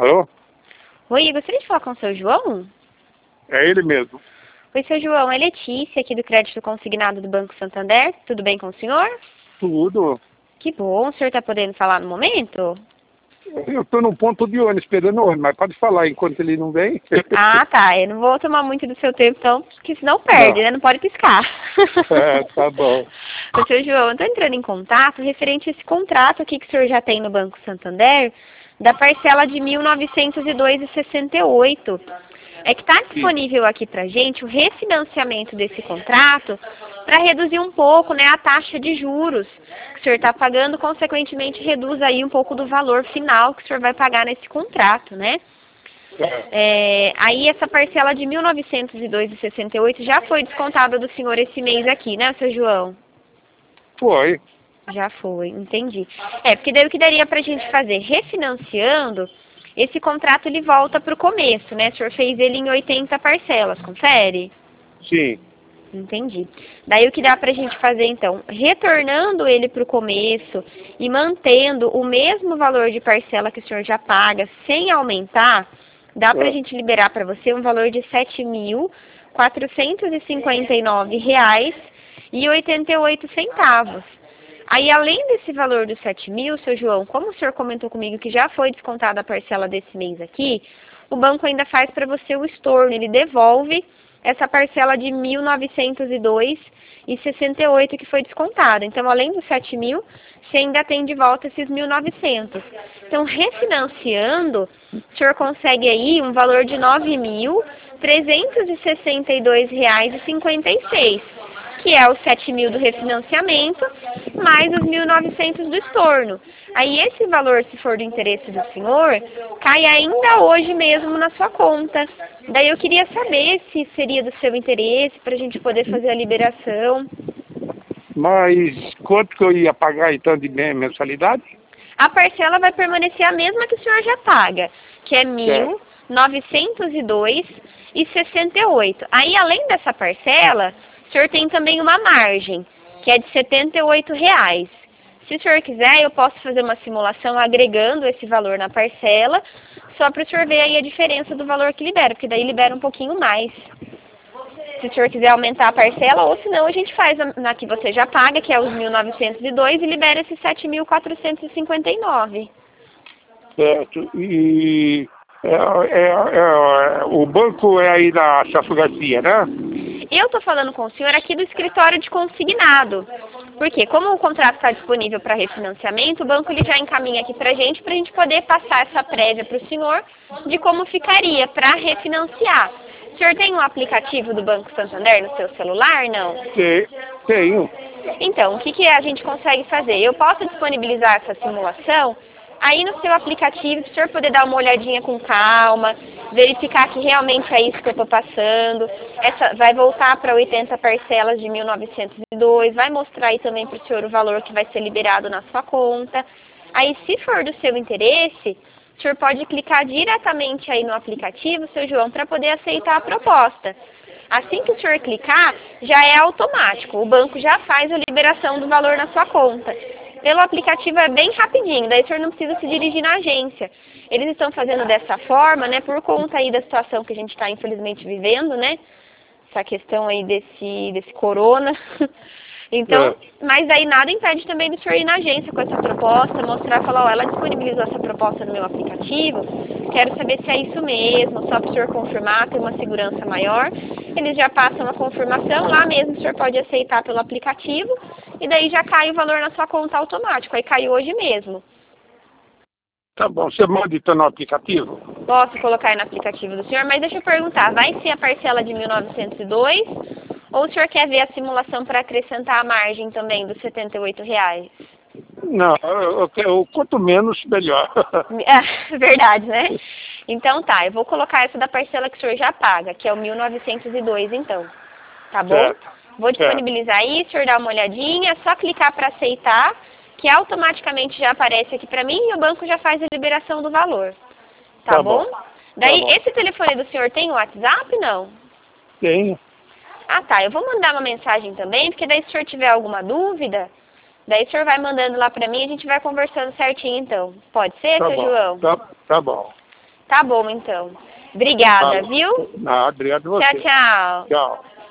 Alô? Oi, eu gostaria de falar com o seu João? É ele mesmo. Oi, seu João, é Letícia, aqui do Crédito Consignado do Banco Santander. Tudo bem com o senhor? Tudo. Que bom, o senhor está podendo falar no momento? Eu estou num ponto de ônibus, esperando o ônibus, mas pode falar enquanto ele não vem. Ah, tá, eu não vou tomar muito do seu tempo, então, porque senão perde, Não. né? Não pode piscar. É, tá bom. Ô, seu João, eu estou entrando em contato referente a esse contrato aqui que o senhor já tem no Banco Santander, da parcela de R$ 1.902,68. É que está disponível aqui para gente o refinanciamento desse contrato para reduzir um pouco, né, a taxa de juros que o senhor está pagando, consequentemente reduz aí um pouco do valor final que o senhor vai pagar nesse contrato, né? Aí essa parcela de R$ 1.902,68 já foi descontada do senhor esse mês aqui, né, seu João? Foi. Já foi, entendi. Porque daí o que daria pra gente fazer? Refinanciando, esse contrato ele volta pro começo, né? O senhor fez ele em 80 parcelas, confere? Sim. Entendi. Daí o que dá pra gente fazer então? Retornando ele pro começo e mantendo o mesmo valor de parcela que o senhor já paga, sem aumentar, dá pra gente liberar para você um valor de R$ 7.459,88. Aí, além desse valor dos 7.000, seu João, como o senhor comentou comigo que já foi descontada a parcela desse mês aqui, o banco ainda faz para você o estorno, ele devolve essa parcela de R$ 1.902,68 que foi descontada. Então, além dos 7.000, você ainda tem de volta esses 1.900. Então, refinanciando, o senhor consegue aí um valor de R$ 9.362,56, que é os 7.000 do refinanciamento, mais os 1.900 do estorno. Aí esse valor, se for do interesse do senhor, cai ainda hoje mesmo na sua conta. Daí eu queria saber se seria do seu interesse para a gente poder fazer a liberação. Mas quanto que eu ia pagar então de mensalidade? A parcela vai permanecer a mesma que o senhor já paga, que é R$ 1.902,68. Aí, além dessa parcela, o senhor tem também uma margem, que é de R$ 78. Se o senhor quiser, eu posso fazer uma simulação agregando esse valor na parcela, só para o senhor ver aí a diferença do valor que libera, porque daí libera um pouquinho mais. Se o senhor quiser aumentar a parcela, ou senão a gente faz na que você já paga, que é os 1.902, e libera esses 7.459. Certo. E o banco é aí na Celso Garcia, né? Eu estou falando com o senhor aqui do escritório de consignado. Porque como o contrato está disponível para refinanciamento, o banco ele já encaminha aqui para a gente poder passar essa prévia para o senhor de como ficaria para refinanciar. O senhor tem um aplicativo do Banco Santander no seu celular, não? Tenho. Então, o que a gente consegue fazer? Eu posso disponibilizar essa simulação aí no seu aplicativo, para o senhor poder dar uma olhadinha com calma, verificar que realmente é isso que eu estou passando. Vai voltar para 80 parcelas de 1.902, vai mostrar aí também para o senhor o valor que vai ser liberado na sua conta. Aí, se for do seu interesse, o senhor pode clicar diretamente aí no aplicativo, seu João, para poder aceitar a proposta. Assim que o senhor clicar, já é automático. O banco já faz a liberação do valor na sua conta. Pelo aplicativo é bem rapidinho, daí o senhor não precisa se dirigir na agência. Eles estão fazendo dessa forma, né, por conta aí da situação que a gente está infelizmente vivendo, né? Essa questão aí desse corona. Então, mas aí nada impede também do senhor ir na agência com essa proposta, mostrar, falar, ela disponibilizou essa proposta no meu aplicativo, quero saber se é isso mesmo, só para o senhor confirmar, ter uma segurança maior. Eles já passam a confirmação, lá mesmo o senhor pode aceitar pelo aplicativo, e daí já cai o valor na sua conta automático, aí caiu hoje mesmo. Tá bom, você manda então no aplicativo? Posso colocar aí no aplicativo do senhor, mas deixa eu perguntar, vai ser a parcela de 1.902 ou o senhor quer ver a simulação para acrescentar a margem também dos R$ 78? Não, quanto menos, melhor. Verdade, né? Então tá, eu vou colocar essa da parcela que o senhor já paga, que é o 1.902 então. Tá bom? Certo. Vou disponibilizar aí, o senhor dá uma olhadinha, é só clicar para aceitar, que automaticamente já aparece aqui para mim e o banco já faz a liberação do valor. Tá bom? Daí, Tá bom. esse telefone do senhor tem o WhatsApp, não? Tenho. Ah, tá. Eu vou mandar uma mensagem também, porque daí se o senhor tiver alguma dúvida, daí o senhor vai mandando lá pra mim e a gente vai conversando certinho, então. Pode ser, seu João? Tá bom. Tá bom, então. Obrigada, Tá. viu? Ah, obrigado a você. Tchau, tchau. Tchau.